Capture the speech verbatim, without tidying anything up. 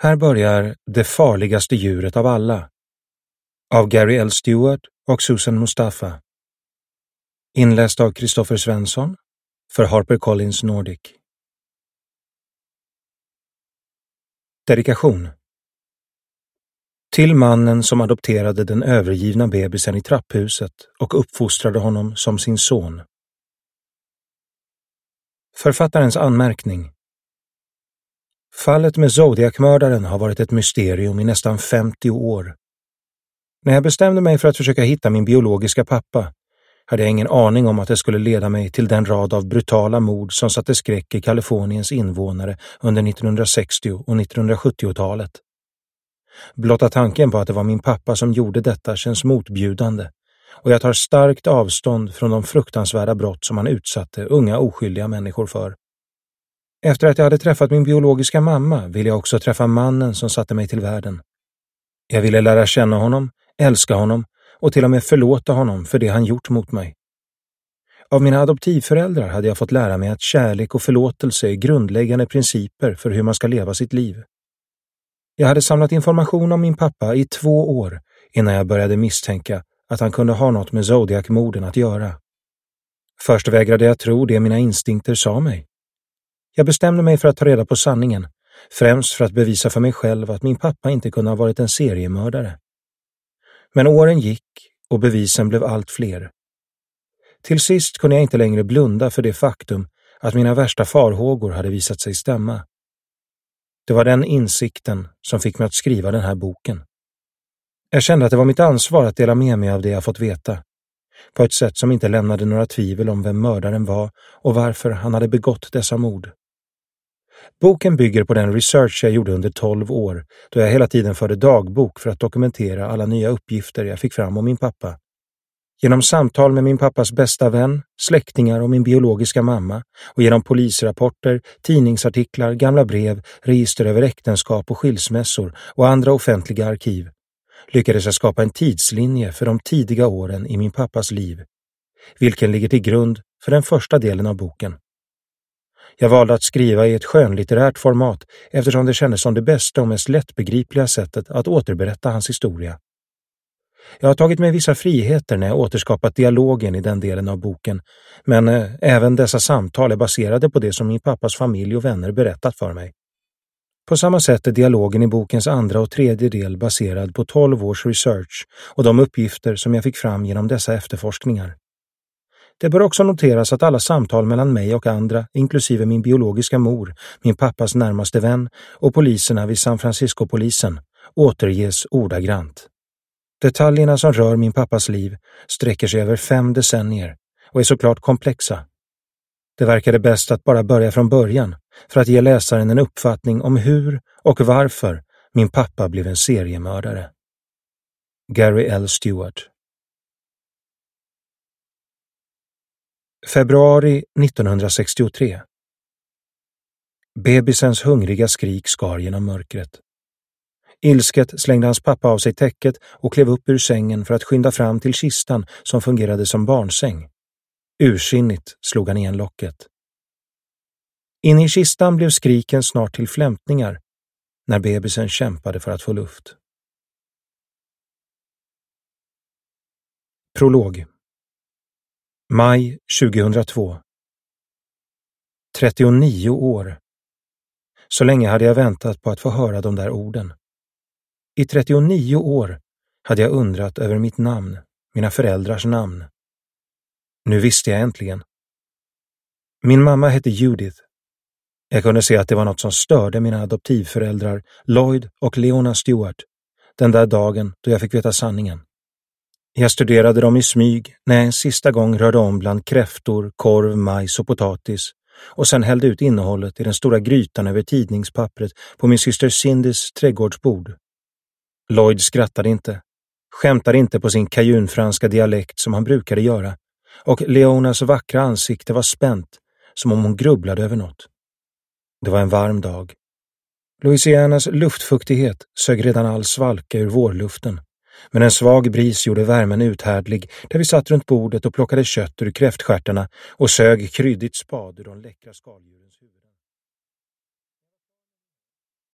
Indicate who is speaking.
Speaker 1: Här börjar Det farligaste djuret av alla av Gary L. Stewart och Susan Mustafa. Inläst av Kristoffer Svensson för HarperCollins Nordic. Dedikation. Till mannen som adopterade den övergivna bebisen i trapphuset och uppfostrade honom som sin son. Författarens anmärkning. Fallet med Zodiac-mördaren har varit ett mysterium i nästan femtio år. När jag bestämde mig för att försöka hitta min biologiska pappa hade jag ingen aning om att det skulle leda mig till den rad av brutala mord som satte skräck i Kaliforniens invånare under nittonhundrasextio- och nittonhundrasjuttiotalet. Blotta tanken på att det var min pappa som gjorde detta känns motbjudande, och jag tar starkt avstånd från de fruktansvärda brott som han utsatte unga oskyldiga människor för. Efter att jag hade träffat min biologiska mamma ville jag också träffa mannen som satte mig till världen. Jag ville lära känna honom, älska honom och till och med förlåta honom för det han gjort mot mig. Av mina adoptivföräldrar hade jag fått lära mig att kärlek och förlåtelse är grundläggande principer för hur man ska leva sitt liv. Jag hade samlat information om min pappa i två år innan jag började misstänka att han kunde ha något med Zodiac-morden att göra. Först vägrade jag tro det mina instinkter sa mig. Jag bestämde mig för att ta reda på sanningen, främst för att bevisa för mig själv att min pappa inte kunde ha varit en seriemördare. Men åren gick och bevisen blev allt fler. Till sist kunde jag inte längre blunda för det faktum att mina värsta farhågor hade visat sig stämma. Det var den insikten som fick mig att skriva den här boken. Jag kände att det var mitt ansvar att dela med mig av det jag fått veta, på ett sätt som inte lämnade några tvivel om vem mördaren var och varför han hade begått dessa mord. Boken bygger på den research jag gjorde under tolv år, då jag hela tiden förde dagbok för att dokumentera alla nya uppgifter jag fick fram om min pappa. Genom samtal med min pappas bästa vän, släktingar och min biologiska mamma och genom polisrapporter, tidningsartiklar, gamla brev, register över äktenskap och skilsmässor och andra offentliga arkiv lyckades jag skapa en tidslinje för de tidiga åren i min pappas liv, vilken ligger till grund för den första delen av boken. Jag valde att skriva i ett skönlitterärt format eftersom det kändes som det bästa och mest lättbegripliga sättet att återberätta hans historia. Jag har tagit mig vissa friheter när jag återskapat dialogen i den delen av boken, men eh, även dessa samtal är baserade på det som min pappas familj och vänner berättat för mig. På samma sätt är dialogen i bokens andra och tredje del baserad på tolv års research och de uppgifter som jag fick fram genom dessa efterforskningar. Det bör också noteras att alla samtal mellan mig och andra, inklusive min biologiska mor, min pappas närmaste vän och poliserna vid San Francisco-polisen, återges ordagrant. Detaljerna som rör min pappas liv sträcker sig över fem decennier och är såklart komplexa. Det verkade bäst att bara börja från början för att ge läsaren en uppfattning om hur och varför min pappa blev en seriemördare. Gary L. Stewart. Februari nittonhundrasextiotre. Bebisens hungriga skrik skar genom mörkret. Ilsket slängde hans pappa av sig täcket och klev upp ur sängen för att skynda fram till kistan som fungerade som barnsäng. Ursinnigt slog han igen locket. Inne i kistan blev skriken snart till flämtningar när bebisen kämpade för att få luft. Prolog. Maj tjugohundratvå. trettionio år. Så länge hade jag väntat på att få höra de där orden. I trettionio år hade jag undrat över mitt namn, mina föräldrars namn. Nu visste jag äntligen. Min mamma hette Judith. Jag kunde se att det var något som störde mina adoptivföräldrar Lloyd och Leona Stewart den där dagen då jag fick veta sanningen. Jag studerade dem i smyg när jag en sista gång rörde om bland kräftor, korv, majs och potatis och sen hällde ut innehållet i den stora grytan över tidningspappret på min syster Cindys trädgårdsbord. Lloyd skrattade inte, skämtade inte på sin kajunfranska dialekt som han brukade göra, och Leonas vackra ansikte var spänt som om hon grubblade över något. Det var en varm dag. Louisianas luftfuktighet sög redan all svalka ur vårluften, men en svag bris gjorde värmen uthärdlig där vi satt runt bordet och plockade kött ur kräftstjärtarna och sög kryddigt spad ur de läckra skaldjurens huvud.